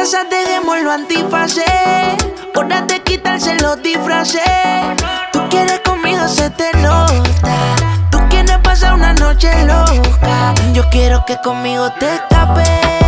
casa dejemos los antifaces. Hora de quitarse los disfraces. Tú quieres conmigo, se te nota. Tú quieres pasar una noche loca. Yo quiero que conmigo te escapes.